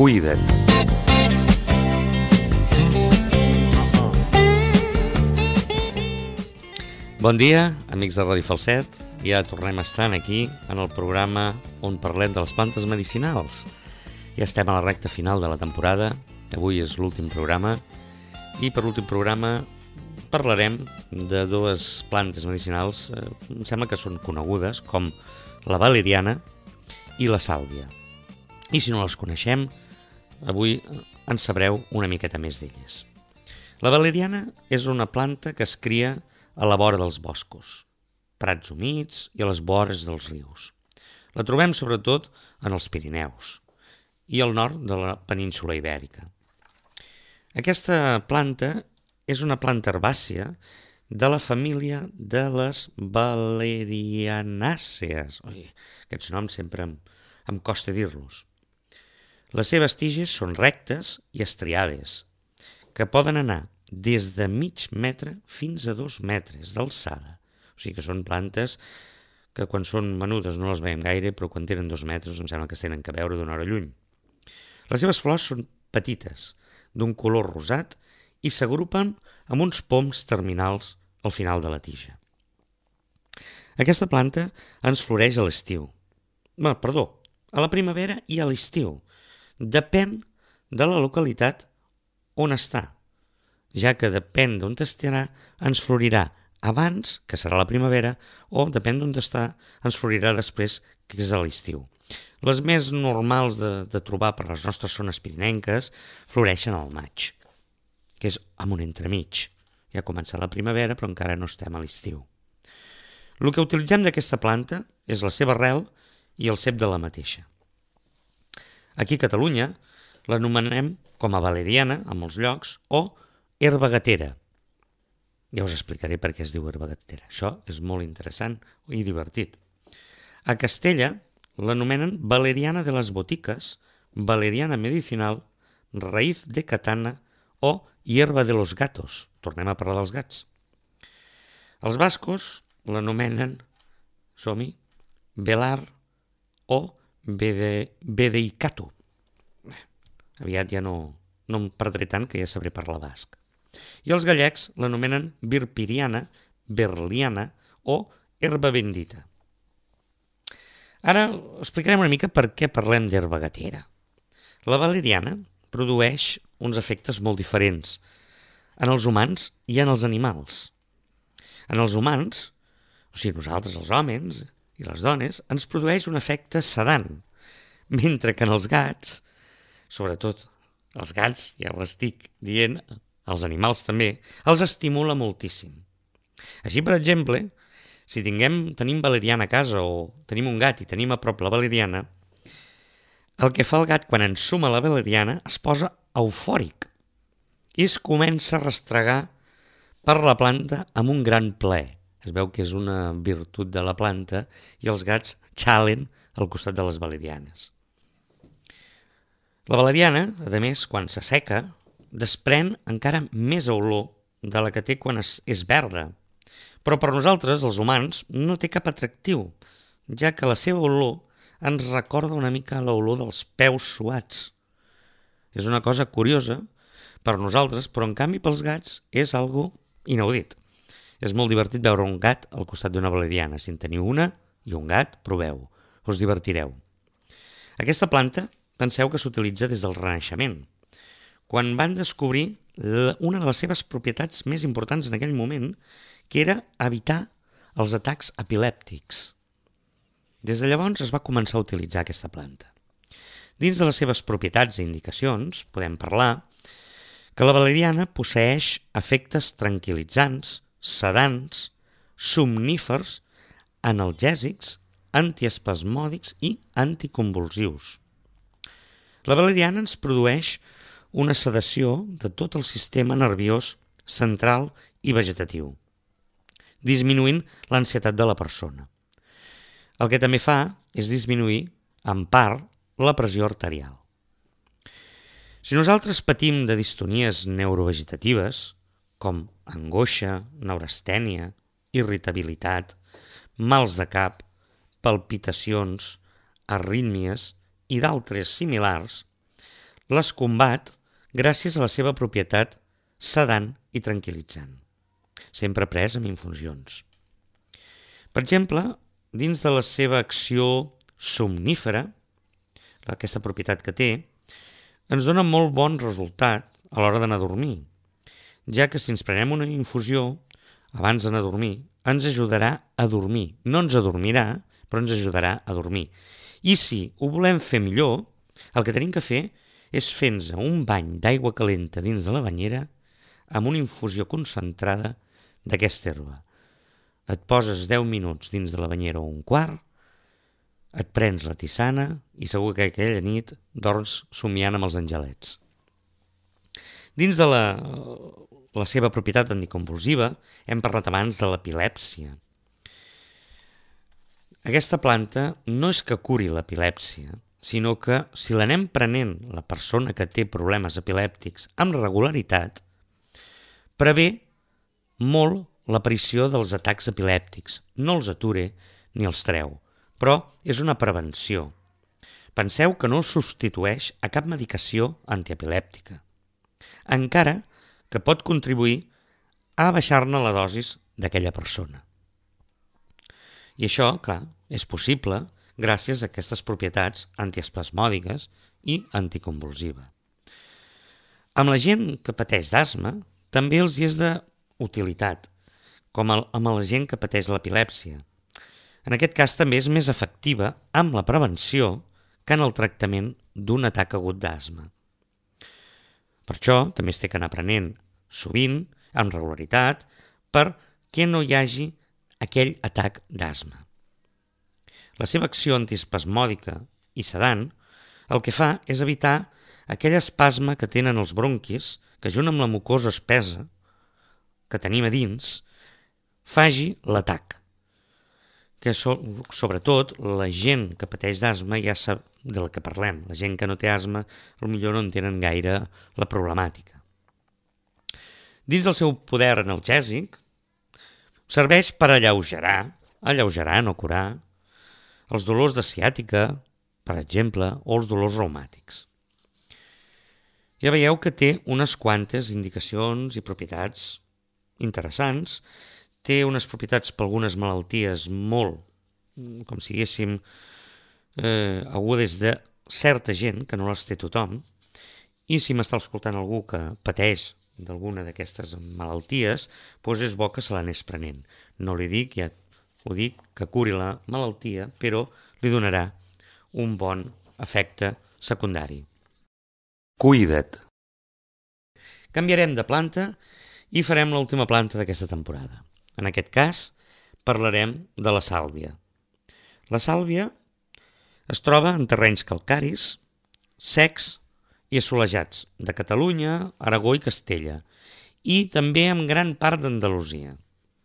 Cuida't. Bon dia, amics de Ràdio Falset. Ja tornem a estar aquí en el programa on parlem de les plantes medicinals. Ja estem a la recta final de la temporada. Avui és l'últim programa. I per l'últim programa parlarem de dues plantes medicinals. Em sembla que són conegudes com la valeriana i la sàlvia. I si no les coneixem, avui en sabreu una miqueta més d'elles. La valeriana és una planta que es cria a la vora dels boscos, prats humits i a les vores dels rius. La trobem sobretot en els Pirineus i al nord de la península Ibèrica. Aquesta planta és una planta herbàcia de la família de les valerianàcees. Aquests noms sempre em costa dir-los. Les seves tiges són rectes i estriades, que poden anar des de mig metre fins a 2 metres d'alçada. O sigui que són plantes que quan són menudes no les veiem gaire, però quan tenen 2 metres em sembla que es tenen que veure d'una hora lluny. Les seves flors són petites, d'un color rosat, i s'agrupen amb uns poms terminals al final de la tija. Aquesta planta ens floreix a l'estiu. A la primavera i a l'estiu. Depèn de la localitat on està, ja que depèn d'on estarà, ens florirà abans, que serà la primavera, o depèn d'on està, ens florirà després, que és a l'estiu. Les més normals de trobar per les nostres zones pirinenques floreixen al maig, que és amb un entremig. Ja ha començat la primavera, però encara no estem a l'estiu. El que utilitzem d'aquesta planta és la seva arrel i el cep de la mateixa. Aquí a Catalunya l'anomenem com a valeriana a molts llocs o herba gatera. Ja us explicaré per què es diu herba gatera. Això és molt interessant i divertit. A Castella l'anomenen valeriana de les boticas, valeriana medicinal, raíz de katana o hierba de los gatos. Tornem a parlar dels gats. Els bascos l'anomenen, velar o bedeicato. Aviat ja no em perdré tant, que ja sabré parlar basc. I els gallecs l'anomenen virpiriana, berliana o herba bendita. Ara explicarem una mica per què parlem d'herba gatera. La valeriana produeix uns efectes molt diferents en els humans i en els animals. En els humans, o sigui nosaltres els homes i les dones, ens produeix un efecte sedant, mentre que en els gats, sobretot els gats, ja ho estic dient, els animals també, els estimula moltíssim. Així, per exemple, si tenim valeriana a casa o tenim un gat i tenim a prop la valeriana, el que fa el gat quan ensuma la valeriana es posa eufòric i es comença a rastregar per la planta amb un gran plaer. Es veu que és una virtut de la planta i els gats xalen al costat de les valerianes. La valeriana, a més, quan s'asseca, desprèn encara més olor de la que té quan és verda. Però per nosaltres, els humans, no té cap atractiu, ja que la seva olor ens recorda una mica l'olor dels peus suats. És una cosa curiosa per nosaltres, però en canvi pels gats és algo inaudit. És molt divertit veure un gat al costat d'una valeriana. Si en teniu una i un gat, proveu, us divertireu. Aquesta planta, penseu que s'utilitza des del Renaixement, quan van descobrir una de les seves propietats més importants en aquell moment, que era evitar els atacs epilèptics. Des de llavors es va començar a utilitzar aquesta planta. Dins de les seves propietats i indicacions podem parlar que la valeriana posseeix efectes tranquil·litzants, sedants, somnífers, analgèsics, antiespasmòdics i anticonvulsius. La valeriana ens produeix una sedació de tot el sistema nerviós central i vegetatiu, disminuint l'ansietat de la persona. El que també fa és disminuir, en part, la pressió arterial. Si nosaltres patim de distonies neurovegetatives, com angoixa, neurastènia, irritabilitat, mals de cap, palpitacions, arrítmies i d'altres similars, les combat gràcies a la seva propietat sedant i tranquil·litzant, sempre pres amb infusions. Per exemple, dins de la seva acció somnífera, aquesta propietat que té, ens dona molt bon resultat a l'hora d'anar a dormir, ja que si ens prenem una infusió abans d'anar a dormir, ens ajudarà a dormir. No ens adormirà, però ens ajudarà a dormir. I si ho volem fer millor, el que tenim que fer és fer-nos un bany d'aigua calenta dins de la banyera amb una infusió concentrada d'aquesta herba. Et poses 10 minuts dins de la banyera o un quart, et prens la tisana i segur que aquella nit dorms somiant amb els angelets. Dins de la seva propietat anticonvulsiva hem parlat abans de l'epilèpsia. Aquesta planta no és que curi l'epilèpsia, sinó que si l'anem prenent la persona que té problemes epilèptics amb regularitat, prevé molt l'aparició dels atacs epilèptics. No els ature ni els treu, però és una prevenció. Penseu que no substitueix a cap medicació antiepilèptica, encara que pot contribuir a baixar-ne la dosis d'aquella persona. I això, clar, és possible gràcies a aquestes propietats antiespasmòdiques i anticonvulsiva. Amb la gent que pateix d'asma també els hi és d'utilitat, com amb la gent que pateix l'epilèpsia. En aquest cas també és més efectiva amb la prevenció que en el tractament d'un atac agut d'asma. Per això també es té que anar prenent sovint, amb regularitat, perquè no hi hagi aquell atac d'asma. La seva acció antiespasmòdica i sedant el que fa és evitar aquell espasme que tenen els bronquis que junt amb la mucosa espessa que tenim a dins faci l'atac. Que sobretot la gent que pateix d'asma ja sap del que parlem. La gent que no té asma potser no entenen gaire la problemàtica. Dins del seu poder analgèsic serveix per alleugerar, no curar, els dolors de ciàtica, per exemple, o els dolors reumàtics. Ja veieu que té unes quantes indicacions i propietats interessants. Té unes propietats per algunes malalties molt, com si diguéssim, agudes de certa gent, que no les té tothom, i si m'està escoltant algú que pateix d'alguna d'aquestes malalties, doncs és bo que se l'anés prenent. No li dic, ja ho dic, que curi la malaltia, però li donarà un bon efecte secundari. Cuida't. Canviarem de planta i farem l'última planta d'aquesta temporada. En aquest cas, parlarem de la sàlvia. La sàlvia es troba en terrenys calcaris, secs i assolellats de Catalunya, Aragó i Castella, i també en gran part d'Andalusia.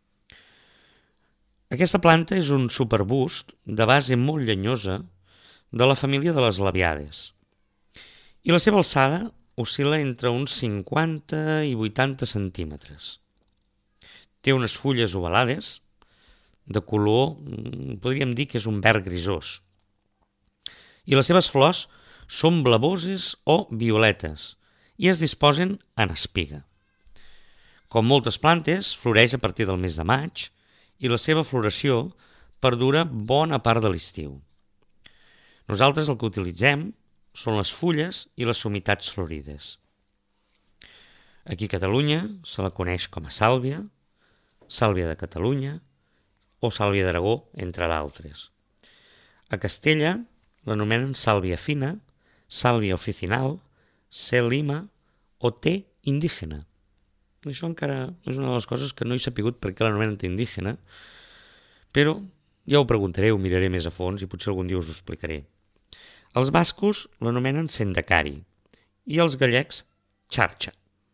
Aquesta planta és un superbust de base molt llenyosa de la família de les labiades, i la seva alçada oscil·la entre uns 50 i 80 centímetres. Té unes fulles ovalades, de color, podríem dir que és un verd grisós. I les seves flors són blavoses o violetes i es disposen en espiga. Com moltes plantes, floreix a partir del mes de maig i la seva floració perdura bona part de l'estiu. Nosaltres el que utilitzem són les fulles i les somitats florides. Aquí a Catalunya se la coneix com a sàlvia, sàlvia de Catalunya o sàlvia d'Aragó, entre d'altres. A Castella l'anomenen sàlvia fina, sàlvia oficinal, C. lima o T. indígena. Això encara és una de les coses que no he sapigut per què l'anomenen T. indígena, però ja ho preguntaré, ho miraré més a fons i potser algun dia us ho explicaré. Els bascos l'anomenen sendacari i els gallecs xarxa.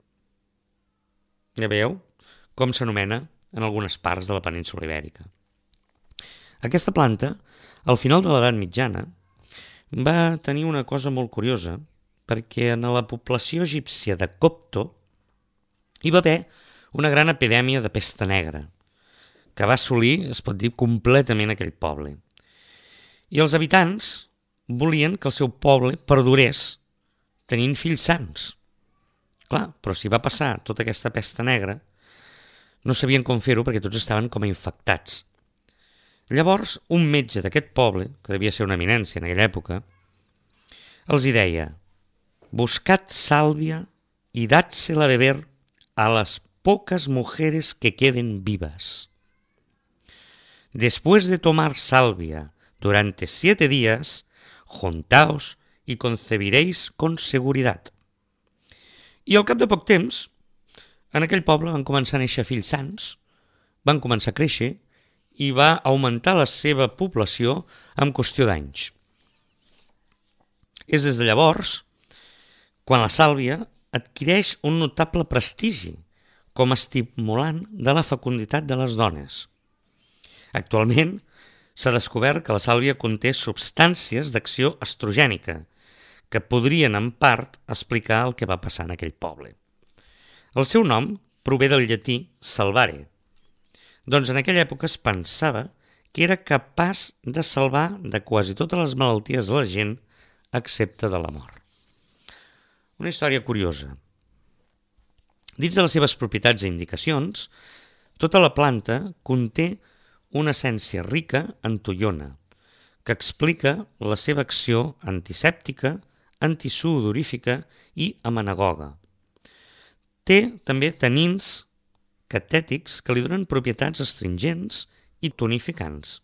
Ja veieu com s'anomena en algunes parts de la península ibèrica. Aquesta planta, al final de l'edat mitjana, va tenir una cosa molt curiosa, perquè en la població egípcia de Copto hi va haver una gran epidèmia de pesta negra, que va assolir, es pot dir, completament aquell poble. I els habitants volien que el seu poble perdurés tenint fills sans. Clar, però si va passar tota aquesta pesta negra, no sabien com fer-ho perquè tots estaven com a infectats. Llavors, un metge d'aquest poble, que devia ser una eminència en aquella època, els hi deia: buscad salvia y dádsela a beber a las pocas mujeres que queden vivas. Después de tomar salvia durante 7 días, juntaos y concebiréis con seguridad. I al cap de poc temps, en aquell poble van començar a néixer fills sans, van començar a créixer i va augmentar la seva població en qüestió d'anys. És des de llavors quan la sàlvia adquireix un notable prestigi com a estimulant de la fecunditat de les dones. Actualment s'ha descobert que la sàlvia conté substàncies d'acció estrogènica que podrien en part explicar el que va passar en aquell poble. El seu nom prové del llatí salvare, doncs en aquella època es pensava que era capaç de salvar de quasi totes les malalties a la gent, excepte de la mort. Una història curiosa. Dins de les seves propietats i indicacions, tota la planta conté una essència rica en toiona, que explica la seva acció antisèptica, antisudorífica i amenagoga. Té també tanins catètics que li donen propietats astringents i tonificants.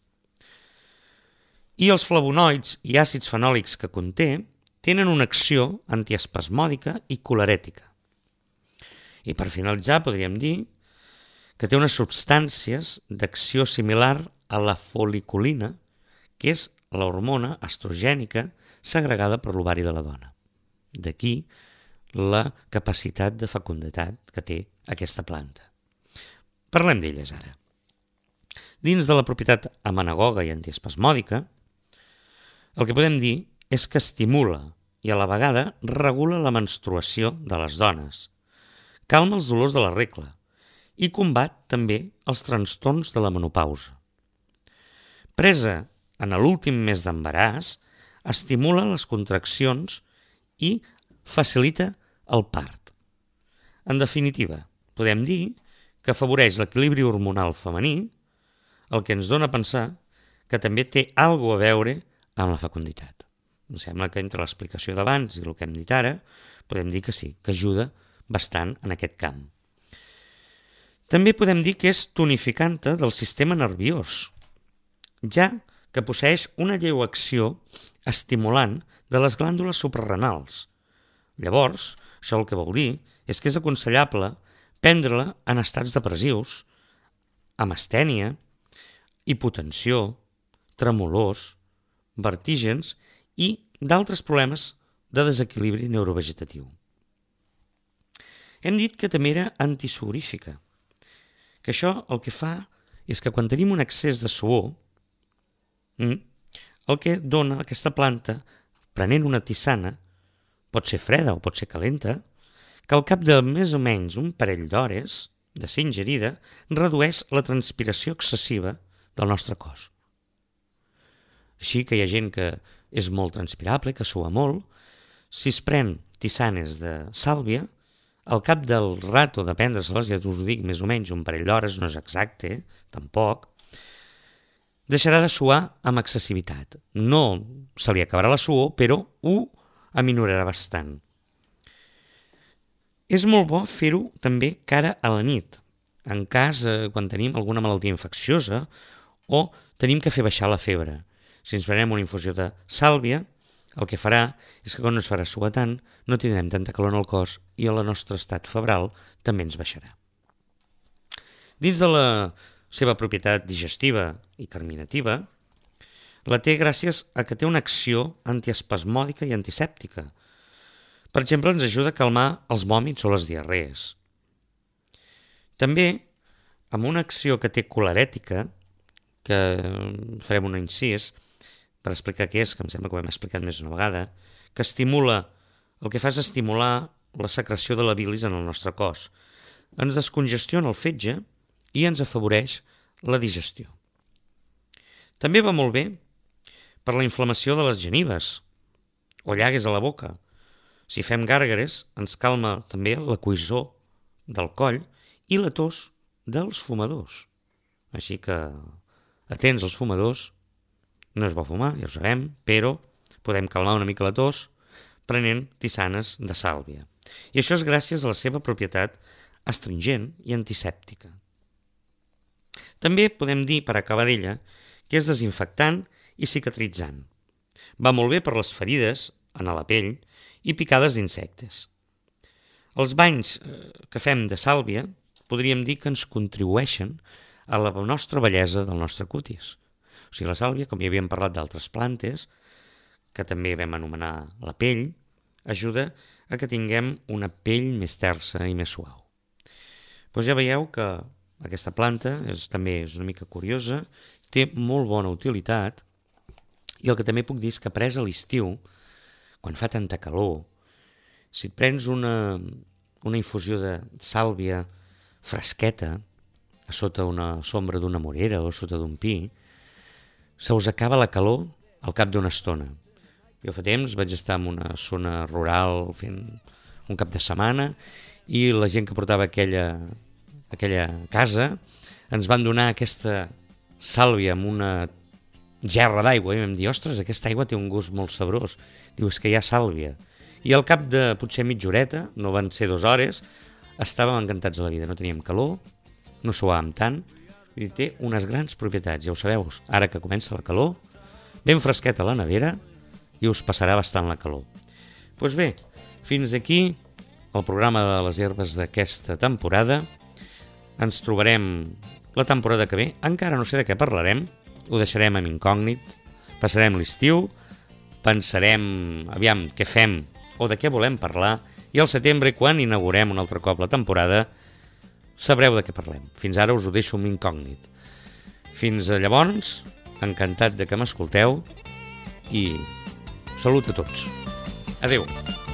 I els flavonoids i àcids fenòlics que conté tenen una acció antiespasmòdica i colerètica. I per finalitzar podríem dir que té unes substàncies d'acció similar a la foliculina, que és l'hormona estrogènica segregada per l'ovari de la dona. D'aquí la capacitat de fecunditat que té aquesta planta. Parlem d'elles ara. Dins de la propietat amenagoga i antiespasmòdica, el que podem dir és que estimula i a la vegada regula la menstruació de les dones, calma els dolors de la regla i combat també els trastorns de la menopausa. Presa en l'últim mes d'embaràs, estimula les contraccions i facilita el part. En definitiva, podem dir que afavoreix l'equilibri hormonal femení, el que ens dona a pensar que també té alguna a veure amb la fecunditat. Em sembla que entre l'explicació d'abans i el que hem dit ara, podem dir que sí, que ajuda bastant en aquest camp. També podem dir que és tonificanta del sistema nerviós, ja que posseix una lleu acció estimulant de les glàndules suprarrenals. Llavors, això el que vol dir és que és aconsellable prendre-la en estats depressius, amb astènia, hipotensió, tremolors, vertígens i d'altres problemes de desequilibri neurovegetatiu. Hem dit que també era antisuorífica, que això el que fa és que quan tenim un excés de suor, el que dona aquesta planta, prenent una tisana, pot ser freda o pot ser calenta, que al cap de més o menys un parell d'hores de ser ingerida redueix la transpiració excessiva del nostre cos. Així que hi ha gent que és molt transpirable, que sua molt, si es pren tisanes de sàlvia, al cap del rato de prendre-se-les, ja us ho dic, més o menys un parell d'hores, no és exacte, tampoc, deixarà de suar amb excessivitat. No se li acabarà la suor, però ho aminorarà bastant. És molt bo fer-ho també cara a la nit, en cas quan tenim alguna malaltia infecciosa o tenim que fer baixar la febre. Si ens prenem una infusió de sàlvia, el que farà és que quan no es farà suar tant, no tindrem tanta calor en el cos i el nostre estat febral també ens baixarà. Dins de la seva propietat digestiva i carminativa, la té gràcies a que té una acció antiespasmòdica i antisèptica. Per exemple, ens ajuda a calmar els vòmits o les diarrees. També, amb una acció que té colerètica, que farem un incís per explicar què és, que em sembla que ho hem explicat més d'una vegada, que estimula, el que fa és estimular la secreció de la bilis en el nostre cos. Ens descongestiona el fetge i ens afavoreix la digestió. També va molt bé per la inflamació de les genives o llagues a la boca, Si fem gàrgares, ens calma també la coïssor del coll i la tos dels fumadors. Així que, atents als fumadors, no és bo fumar, ja ho sabem, però podem calmar una mica la tos prenent tisanes de sàlvia. I això és gràcies a la seva propietat astringent i antisèptica. També podem dir, per acabar d'ella, que és desinfectant i cicatritzant. Va molt bé per les ferides en la pell i picades d'insectes. Els banys que fem de sàlvia podríem dir que ens contribueixen a la nostra bellesa del nostre cutis. O sigui, la sàlvia, com ja havíem parlat d'altres plantes, que també vam anomenar la pell, ajuda a que tinguem una pell més tersa i més suau. Doncs ja veieu que aquesta planta també és una mica curiosa, té molt bona utilitat, i el que també puc dir és que pres a l'estiu, quan fa tanta calor, si et prens una infusió de sàlvia fresqueta, a sota una sombra d'una morera o sota d'un pi, se us acaba la calor al cap d'una estona. Jo fa temps vaig estar en una zona rural fent un cap de setmana i la gent que portava aquella casa ens van donar aquesta sàlvia amb una gerra d'aigua i vam dir, ostres, aquesta aigua té un gust molt sabrós. Diu, és que hi ha sàlvia. I al cap de potser mitja horeta, no van ser 2 hores, estàvem encantats de la vida, no teníem calor, no suàvem tant, i té unes grans propietats, ja ho sabeu, ara que comença la calor, ben fresqueta a la nevera i us passarà bastant la calor. Doncs bé, fins aquí el programa de les herbes d'aquesta temporada. Ens trobarem la temporada que ve, encara no sé de què parlarem, ho deixarem en incògnit, passarem l'estiu, pensarem, aviam, què fem o de què volem parlar, i al setembre, quan inaugurem un altre cop la temporada, sabreu de què parlem. Fins ara us ho deixo en incògnit. Fins llavors, encantat de que m'escolteu i salut a tots. Adéu.